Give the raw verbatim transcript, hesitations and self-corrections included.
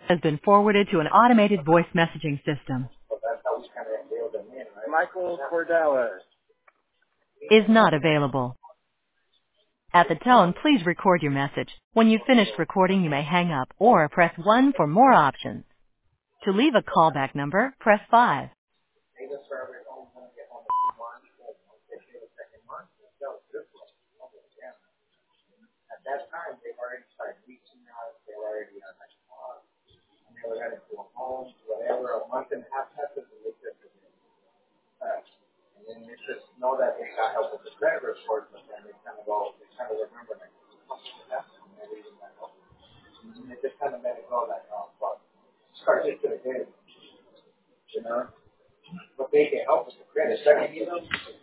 has been forwarded to an automated voice messaging system. Michael Cordella. Is not available. At the tone, please record your message. When you've finished recording, you may hang up or press one for more options. To leave a callback number, press five. But they can help us to create a second, you know?